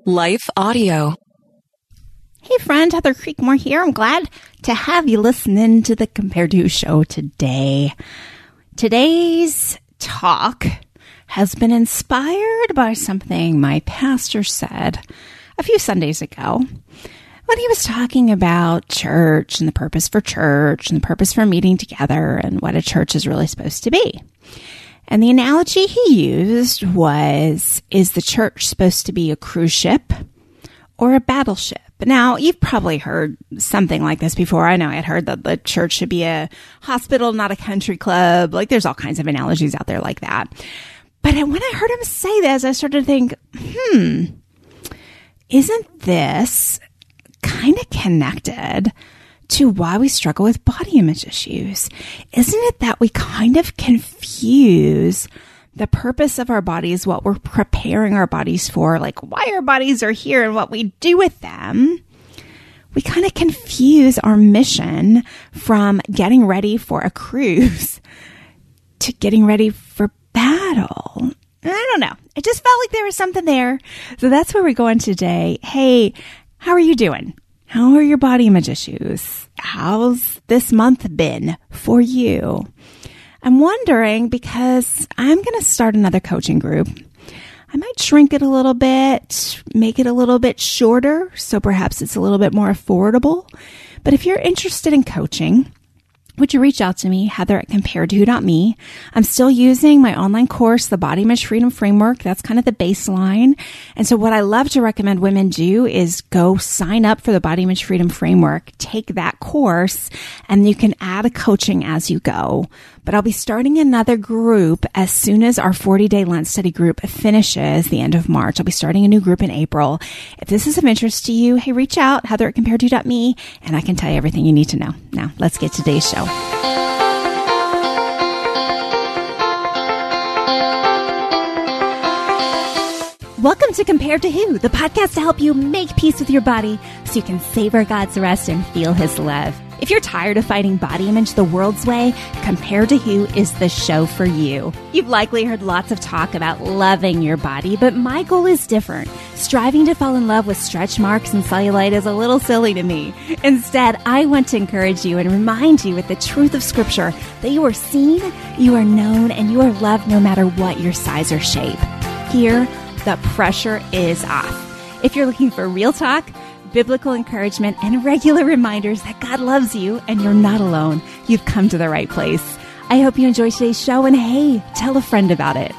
Life Audio. Hey friend, Heather Creekmore here. I'm glad to have you listening to the Compared to show today. Today's talk has been inspired by something my pastor said a few Sundays ago when he was talking about church and the purpose for church and the purpose for meeting together and what a church is really supposed to be. And the analogy he used was, is the church supposed to be a cruise ship or a battleship? Now, you've probably heard something like this before. I know I had heard that the church should be a hospital, not a country club. Like, there's all kinds of analogies out there like that. But when I heard him say this, I started to think, isn't this kind of connected to why we struggle with body image issues? Isn't it that we kind of confuse the purpose of our bodies, what we're preparing our bodies for, like why our bodies are here and what we do with them? We kind of confuse our mission from getting ready for a cruise to getting ready for battle. I don't know. It just felt like there was something there. So that's where we're going today. Hey, how are you doing? How are your body image issues? How's this month been for you? I'm wondering because I'm going to start another coaching group. I might shrink it a little bit, make it a little bit shorter, so perhaps it's a little bit more affordable. But if you're interested in coaching, would you reach out to me, Heather@comparedto.me. I'm still using my online course, the Body Image Freedom Framework. That's kind of the baseline. And so what I love to recommend women do is go sign up for the Body Image Freedom Framework, take that course, and you can add a coaching as you go. But I'll be starting another group as soon as our 40-day Lent study group finishes the end of March. I'll be starting a new group in April. If this is of interest to you, hey, reach out, Heather@comparedto.me, and I can tell you everything you need to know. Now, let's get to today's show. Welcome to Compared to Who, the podcast to help you make peace with your body so you can savor God's rest and feel His love. If you're tired of fighting body image the world's way, Compared to Who is the show for you. You've likely heard lots of talk about loving your body, but my goal is different. Striving to fall in love with stretch marks and cellulite is a little silly to me. Instead, I want to encourage you and remind you with the truth of Scripture that you are seen, you are known, and you are loved no matter what your size or shape. Here, the pressure is off. If you're looking for real talk, biblical encouragement, and regular reminders that God loves you and you're not alone, you've come to the right place. I hope you enjoy today's show, and hey, tell a friend about it.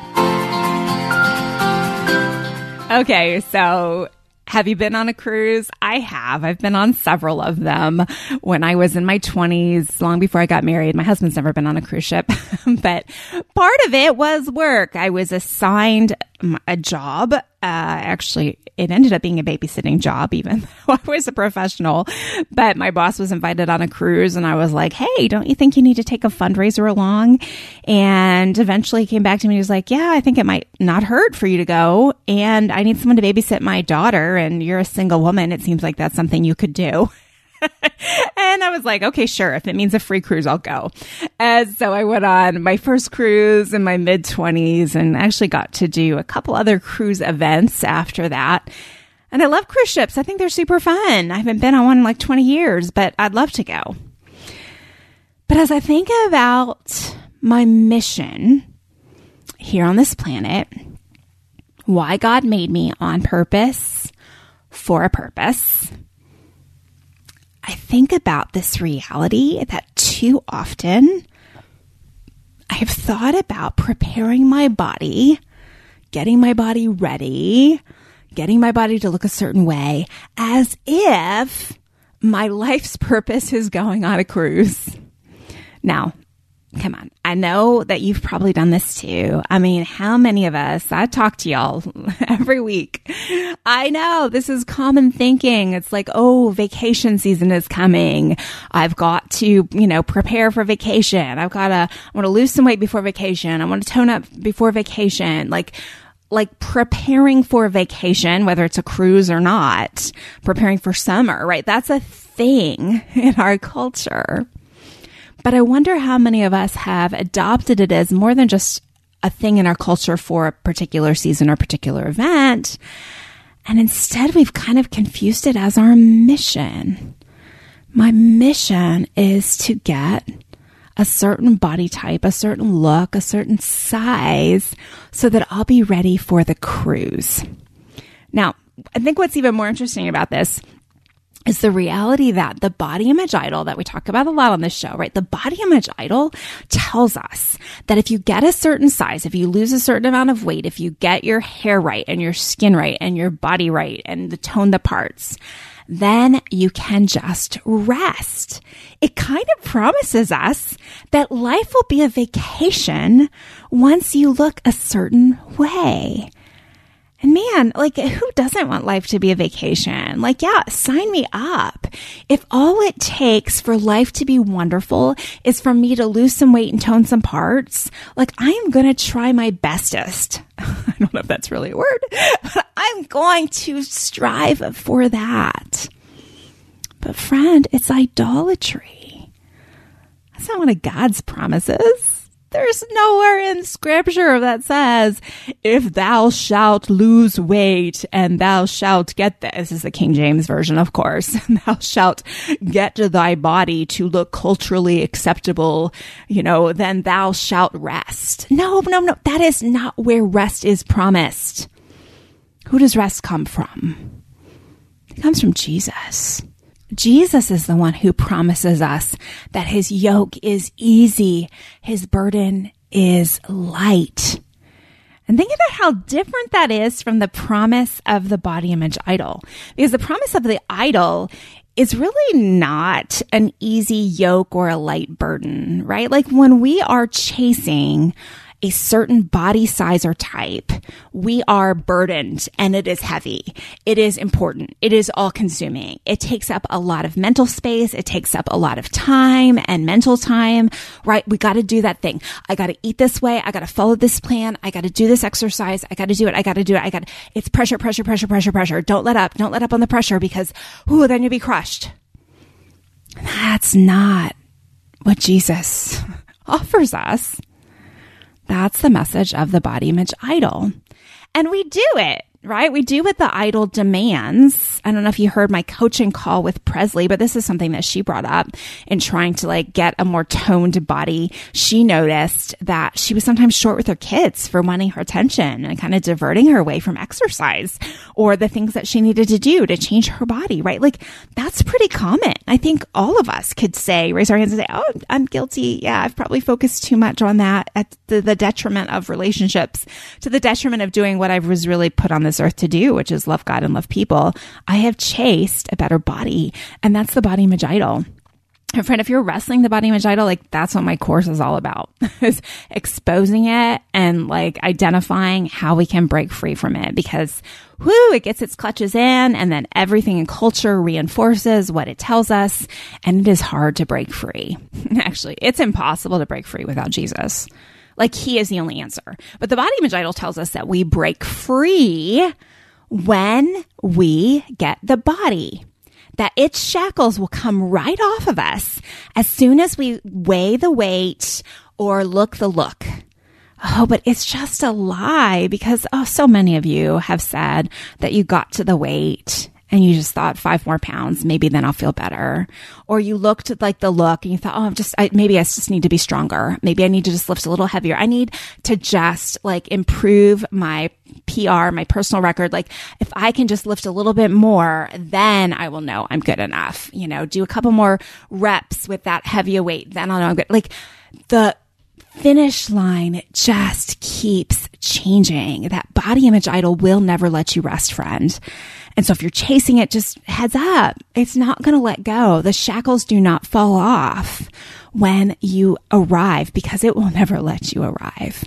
Okay, so have you been on a cruise? I have. I've been on several of them when I was in my 20s, long before I got married. My husband's never been on a cruise ship, but part of it was work. I was assigned a job. Actually, it ended up being a babysitting job, even though I was a professional. But my boss was invited on a cruise, and I was like, hey, don't you think you need to take a fundraiser along? And eventually he came back to me and he was like, yeah, I think it might not hurt for you to go. And I need someone to babysit my daughter, and you're a single woman. It seems like that's something you could do. And I was like, okay, sure. If it means a free cruise, I'll go. And so I went on my first cruise in my mid-20s and actually got to do a couple other cruise events after that. And I love cruise ships. I think they're super fun. I haven't been on one in like 20 years, but I'd love to go. But as I think about my mission here on this planet, why God made me on purpose, for a purpose, I think about this reality that too often I have thought about preparing my body, getting my body ready, getting my body to look a certain way, as if my life's purpose is going on a cruise. Now, come on. I know that you've probably done this too. I mean, how many of us, I talk to y'all every week. I know this is common thinking. It's like, oh, vacation season is coming. I've got to, prepare for vacation. I want to lose some weight before vacation. I want to tone up before vacation. Like preparing for vacation, whether it's a cruise or not, preparing for summer, right? That's a thing in our culture. But I wonder how many of us have adopted it as more than just a thing in our culture for a particular season or particular event, And instead, we've kind of confused it as our mission. My mission is to get a certain body type, a certain look, a certain size, so that I'll be ready for the cruise. Now, I think what's even more interesting about this is the reality that the body image idol that we talk about a lot on this show, right? The body image idol tells us that if you get a certain size, if you lose a certain amount of weight, if you get your hair right and your skin right and your body right and the tone the parts, then you can just rest. It kind of promises us that life will be a vacation once you look a certain way. And man, like, who doesn't want life to be a vacation? Like, yeah, sign me up. If all it takes for life to be wonderful is for me to lose some weight and tone some parts, like, I am going to try my bestest. I don't know if that's really a word, but I'm going to strive for that. But friend, it's idolatry. That's not one of God's promises. There's nowhere in scripture that says, if thou shalt lose weight and thou shalt get this is the King James version, of course, thou shalt get thy body to look culturally acceptable, then thou shalt rest. No. That is not where rest is promised. Who does rest come from? It comes from Jesus. Jesus is the one who promises us that his yoke is easy, his burden is light. And think about how different that is from the promise of the body image idol. Because the promise of the idol is really not an easy yoke or a light burden, right? Like when we are chasing a certain body size or type, we are burdened and it is heavy. It is important. It is all consuming. It takes up a lot of mental space. It takes up a lot of time and mental time, right? We got to do that thing. I got to eat this way. I got to follow this plan. I got to do this exercise. I got to do it. It's pressure. Don't let up on the pressure because, then you'll be crushed. That's not what Jesus offers us. That's the message of the body image idol. And we do it, right? We do what the idol demands. I don't know if you heard my coaching call with Presley, but this is something that she brought up in trying to get a more toned body. She noticed that she was sometimes short with her kids for wanting her attention and kind of diverting her away from exercise or the things that she needed to do to change her body, right? Like that's pretty common. I think all of us could raise our hands and say, oh, I'm guilty. Yeah, I've probably focused too much on that at the detriment of relationships, to the detriment of doing what I was really put on this earth to do, which is love God and love people. I have chased a better body, and that's the body image idol. And friend, if you're wrestling the body image idol, that's what my course is all about, is exposing it and identifying how we can break free from it, because it gets its clutches in, and then everything in culture reinforces what it tells us, and it is hard to break free. Actually, it's impossible to break free without Jesus. He is the only answer. But the body image idol tells us that we break free when we get the body, that its shackles will come right off of us as soon as we weigh the weight or look the look. Oh, but it's just a lie, because so many of you have said that you got to the weight and you just thought 5 more pounds, maybe then I'll feel better. Or you looked at the look and you thought, maybe I just need to be stronger. Maybe I need to just lift a little heavier. I need to just improve my PR, my personal record. If I can just lift a little bit more, then I will know I'm good enough. Do a couple more reps with that heavier weight, then I'll know I'm good. The finish line just keeps changing. That body image idol will never let you rest, friend. And so if you're chasing it, just heads up, it's not going to let go. The shackles do not fall off when you arrive, because it will never let you arrive.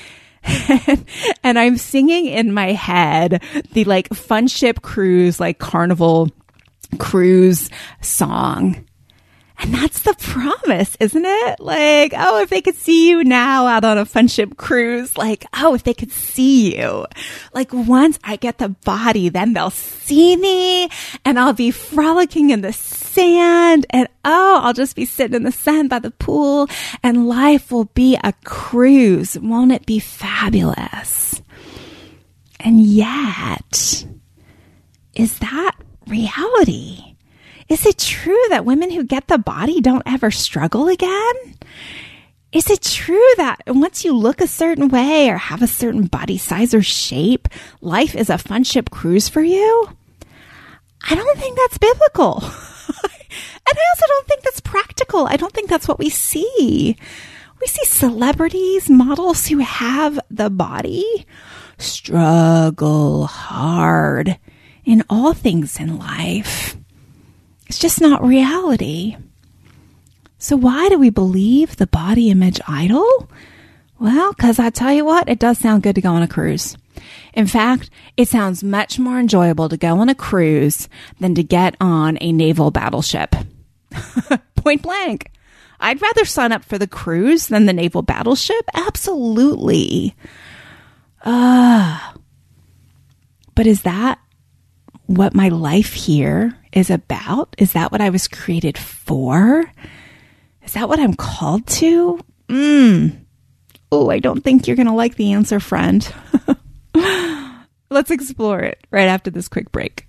And I'm singing in my head the fun ship cruise, carnival cruise song. And that's the promise, isn't it? If they could see you now out on a fun ship cruise, if they could see you, once I get the body, then they'll see me and I'll be frolicking in the sand and I'll just be sitting in the sun by the pool and life will be a cruise. Won't it be fabulous? And yet, is that reality? Is it true that women who get the body don't ever struggle again? Is it true that once you look a certain way or have a certain body size or shape, life is a fun ship cruise for you? I don't think that's biblical. And I also don't think that's practical. I don't think that's what we see. We see celebrities, models who have the body struggle hard in all things in life. It's just not reality. So why do we believe the body image idol? Well, because I tell you what, it does sound good to go on a cruise. In fact, it sounds much more enjoyable to go on a cruise than to get on a naval battleship. Point blank. I'd rather sign up for the cruise than the naval battleship. Absolutely. But is that what my life here is about? Is that what I was created for? Is that what I'm called to? Oh, I don't think you're going to like the answer, friend. Let's explore it right after this quick break.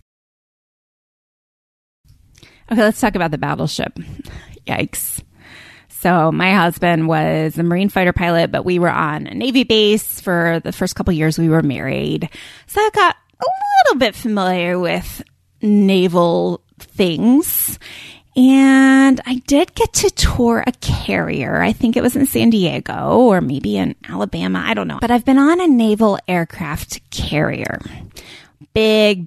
Okay, let's talk about the battleship. Yikes. So my husband was a Marine fighter pilot, but we were on a Navy base for the first couple years we were married. So I got a little bit familiar with naval things. And I did get to tour a carrier. I think it was in San Diego or maybe in Alabama. I don't know. But I've been on a naval aircraft carrier. Big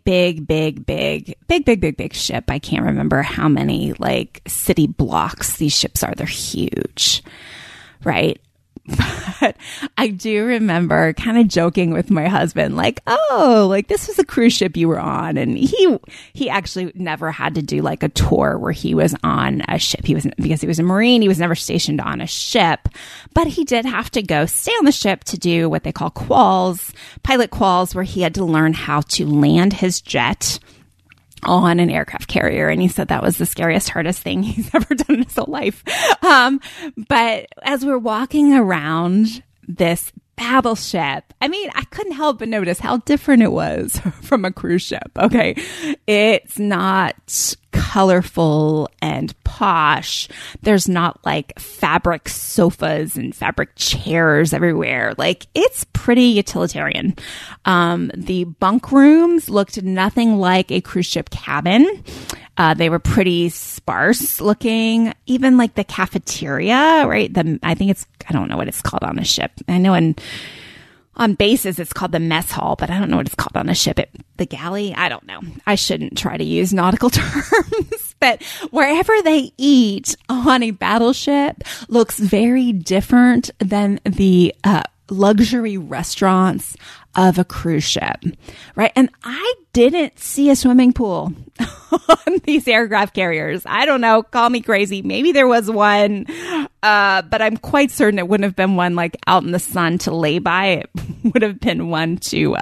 ship. I can't remember how many city blocks these ships are. They're huge, right? But I do remember kind of joking with my husband, this was a cruise ship you were on. And he actually never had to do a tour where he was on a ship. Because he was a Marine, he was never stationed on a ship, but he did have to go stay on the ship to do what they call quals, pilot quals, where he had to learn how to land his jet on an aircraft carrier. And he said that was the scariest, hardest thing he's ever done in his whole life. But as we're walking around this battleship, I couldn't help but notice how different it was from a cruise ship. Okay. It's not colorful and posh. There's not fabric sofas and fabric chairs everywhere. It's pretty utilitarian. The bunk rooms looked nothing like a cruise ship cabin. They were pretty sparse looking. Even the cafeteria, right? I don't know what it's called on a ship. I know on bases it's called the mess hall, but I don't know what it's called on a ship. The galley? I don't know. I shouldn't try to use nautical terms, but wherever they eat on a battleship looks very different than the luxury restaurants of a cruise ship, right? And I didn't see a swimming pool on these aircraft carriers. I don't know. Call me crazy. Maybe there was one, but I'm quite certain it wouldn't have been one out in the sun to lay by. It would have been one to,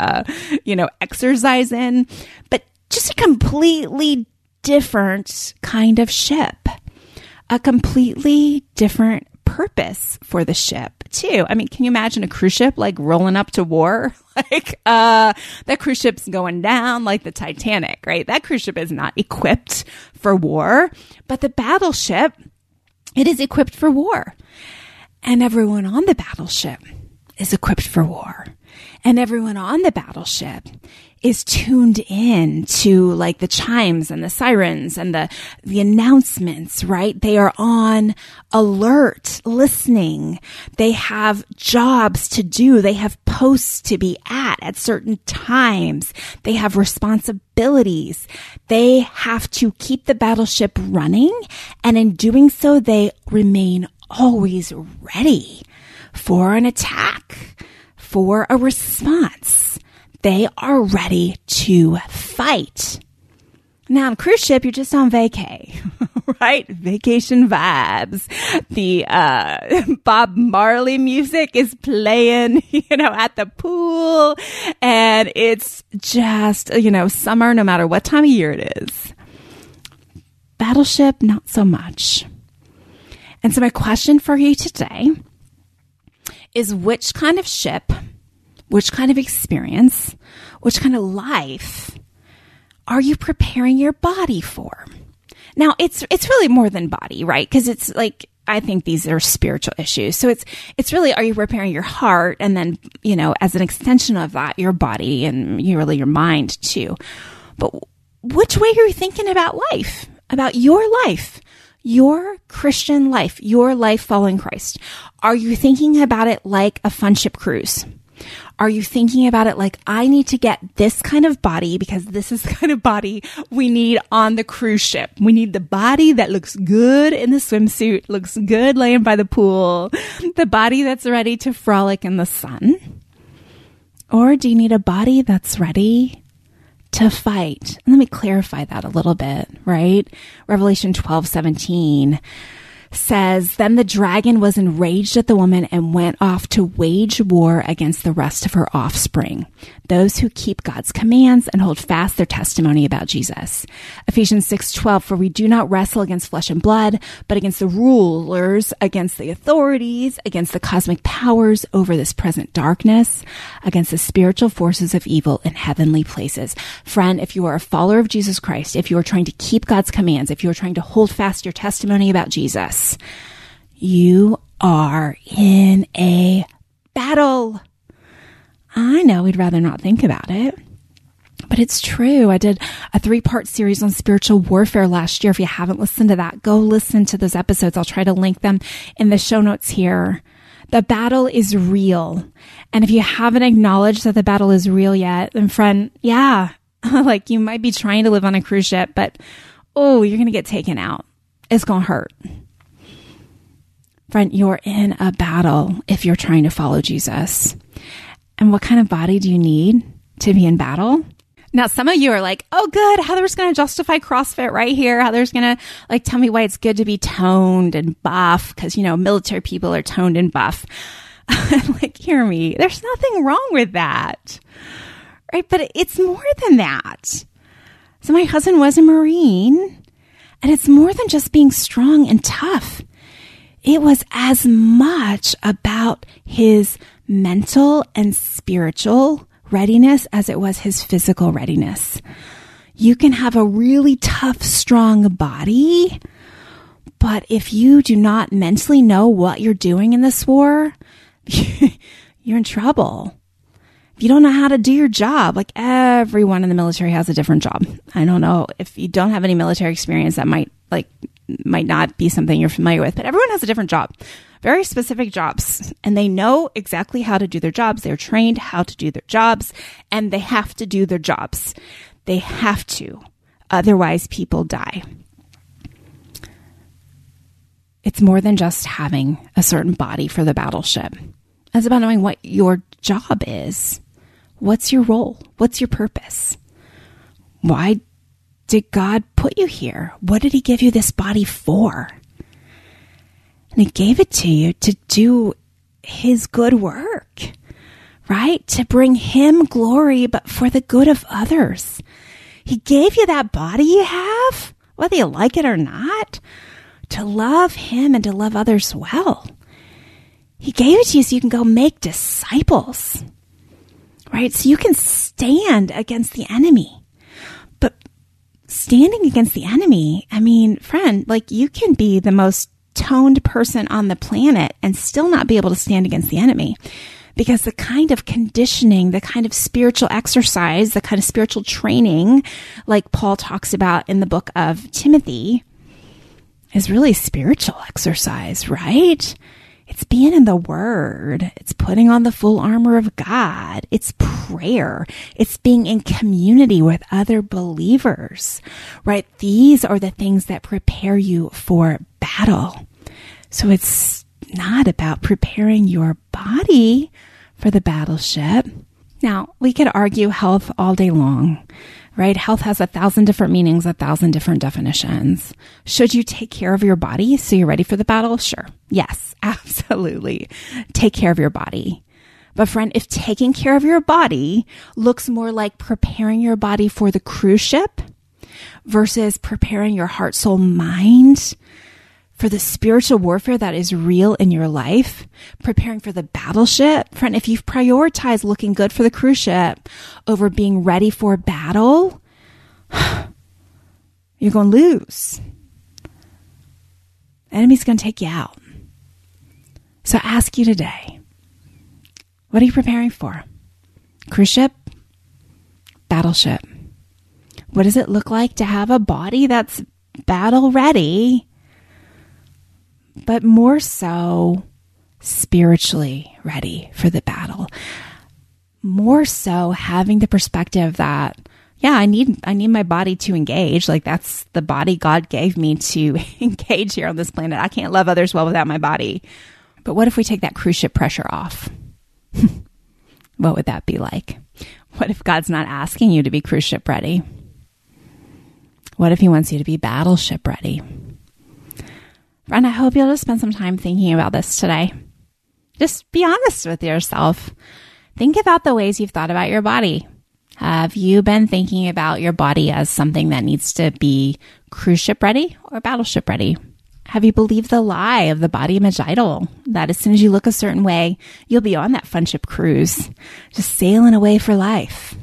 exercise in. But just a completely different kind of ship. A completely different purpose for the ship too. Can you imagine a cruise ship rolling up to war? That cruise ship's going down like the Titanic, right? That cruise ship is not equipped for war, but the battleship, it is equipped for war. And everyone on the battleship is equipped for war. And everyone on the battleship is tuned in to the chimes and the sirens and the announcements, right? They are on alert, listening. They have jobs to do. They have posts to be at certain times. They have responsibilities. They have to keep the battleship running. And in doing so, they remain always ready for an attack, for a response. They are ready to fight. Now, on a cruise ship, you're just on vacay, right? Vacation vibes. The Bob Marley music is playing, at the pool. And it's just, summer no matter what time of year it is. Battleship, not so much. And so my question for you today is which kind of ship, which kind of experience, which kind of life are you preparing your body for? Now, it's really more than body, right? Because it's like, I think these are spiritual issues. So it's really, are you preparing your heart? And then, as an extension of that, your body and your mind too. But which way are you thinking about life, about your life, your Christian life, your life following Christ? Are you thinking about it like a fun ship cruise? Are you thinking about it like, I need to get this kind of body because this is the kind of body we need on the cruise ship? We need the body that looks good in the swimsuit, looks good laying by the pool, the body that's ready to frolic in the sun. Or do you need a body that's ready to fight? And let me clarify that a little bit, right? Revelation 12:17 says, then the dragon was enraged at the woman and went off to wage war against the rest of her offspring, those who keep God's commands and hold fast their testimony about Jesus. Ephesians 6:12, for we do not wrestle against flesh and blood, but against the rulers, against the authorities, against the cosmic powers over this present darkness, against the spiritual forces of evil in heavenly places. Friend, if you are a follower of Jesus Christ, if you are trying to keep God's commands, if you are trying to hold fast your testimony about Jesus, you are in a battle. I know we'd rather not think about it, but it's true. I did a 3-part series on spiritual warfare last year. If you haven't listened to that, go listen to those episodes. I'll try to link them in the show notes here. The battle is real. And if you haven't acknowledged that the battle is real yet, then friend, yeah, like you might be trying to live on a cruise ship, but you're going to get taken out. It's going to hurt. Friend, you're in a battle if you're trying to follow Jesus. And what kind of body do you need to be in battle? Now, some of you are like, oh, good. Heather's going to justify CrossFit right here. Heather's going to tell me why it's good to be toned and buff because, military people are toned and buff. Hear me. There's nothing wrong with that. Right? But it's more than that. So my husband was a Marine, and it's more than just being strong and tough. It was as much about his mental and spiritual readiness as it was his physical readiness. You can have a really tough, strong body, but if you do not mentally know what you're doing in this war, you're in trouble. If you don't know how to do your job, like everyone in the military has a different job. I don't know if you don't have any military experience, that might not be something you're familiar with, but everyone has a different job, very specific jobs, and they know exactly how to do their jobs. They're trained how to do their jobs, and they have to do their jobs. They have to. Otherwise, people die. It's more than just having a certain body for the battleship. It's about knowing what your job is. What's your role? What's your purpose? Why did God put you here? What did he give you this body for? And he gave it to you to do his good work, right? To bring him glory, but for the good of others. He gave you that body you have, whether you like it or not, to love him and to love others well. He gave it to you so you can go make disciples, right? So you can stand against the enemy. But standing against the enemy, friend, you can be the most toned person on the planet and still not be able to stand against the enemy. Because the kind of conditioning, the kind of spiritual exercise, the kind of spiritual training, like Paul talks about in the book of Timothy, is really spiritual exercise, right? It's being in the Word. It's putting on the full armor of God. It's prayer. It's being in community with other believers, right? These are the things that prepare you for battle. So it's not about preparing your body for the battleship. Now, we could argue health all day long, right? Health has 1,000 different meanings, 1,000 different definitions. Should you take care of your body so you're ready for the battle? Sure. Yes, absolutely. Take care of your body. But friend, if taking care of your body looks more like preparing your body for the cruise ship versus preparing your heart, soul, mind for the spiritual warfare that is real in your life, preparing for the battleship. Friend, if you've prioritized looking good for the cruise ship over being ready for battle, you're going to lose. The enemy's going to take you out. So I ask you today, what are you preparing for? Cruise ship? Battleship? What does it look like to have a body that's battle ready, but more so spiritually ready for the battle? More so having the perspective that, yeah, I need my body to engage. Like, that's the body God gave me to engage here on this planet. I can't love others well without my body. But what if we take that cruise ship pressure off? What would that be like? What if God's not asking you to be cruise ship ready? What if he wants you to be battleship ready? Friend, I hope you'll just spend some time thinking about this today. Just be honest with yourself. Think about the ways you've thought about your body. Have you been thinking about your body as something that needs to be cruise ship ready or battleship ready? Have you believed the lie of the body image idol that as soon as you look a certain way, you'll be on that fun ship cruise, just sailing away for life?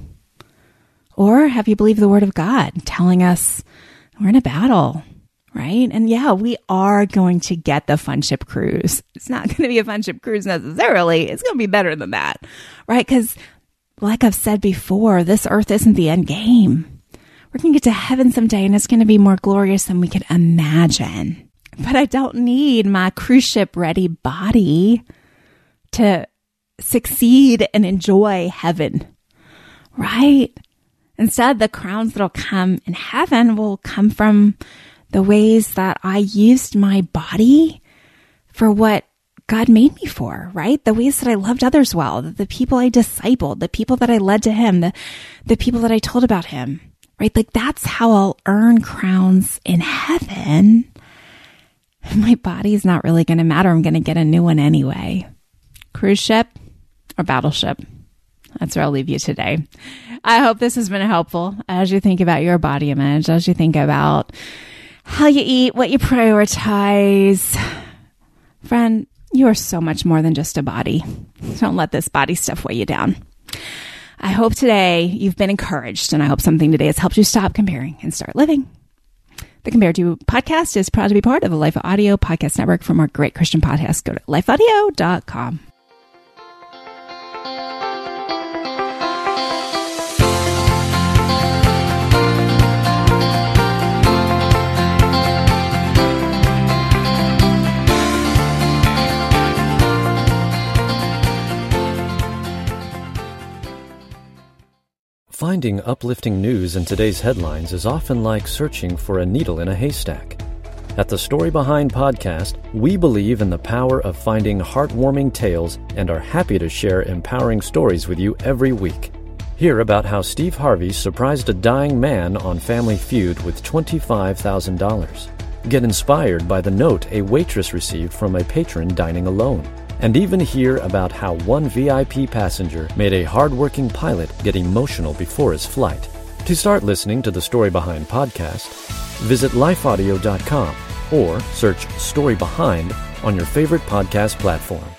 Or have you believed the word of God telling us we're in a battle, right? And yeah, we are going to get the fun ship cruise. It's not going to be a fun ship cruise necessarily. It's going to be better than that, right? Because like I've said before, this earth isn't the end game. We're going to get to heaven someday and it's going to be more glorious than we could imagine. But I don't need my cruise ship ready body to succeed and enjoy heaven, right? Instead, the crowns that'll come in heaven will come from the ways that I used my body for what God made me for, right? The ways that I loved others well, the people I discipled, the people that I led to him, the people that I told about him, right? Like, that's how I'll earn crowns in heaven. My body is not really going to matter. I'm going to get a new one anyway. Cruise ship or battleship? That's where I'll leave you today. I hope this has been helpful as you think about your body image, as you think about how you eat, what you prioritize. Friend, you are so much more than just a body. Don't let this body stuff weigh you down. I hope today you've been encouraged, and I hope something today has helped you stop comparing and start living. The Compared To podcast is proud to be part of the Life Audio podcast network. For more great Christian podcasts, go to lifeaudio.com. Finding uplifting news in today's headlines is often like searching for a needle in a haystack. At the Story Behind podcast, we believe in the power of finding heartwarming tales and are happy to share empowering stories with you every week. Hear about how Steve Harvey surprised a dying man on Family Feud with $25,000. Get inspired by the note a waitress received from a patron dining alone. And even hear about how one VIP passenger made a hardworking pilot get emotional before his flight. To start listening to the Story Behind podcast, visit lifeaudio.com or search Story Behind on your favorite podcast platform.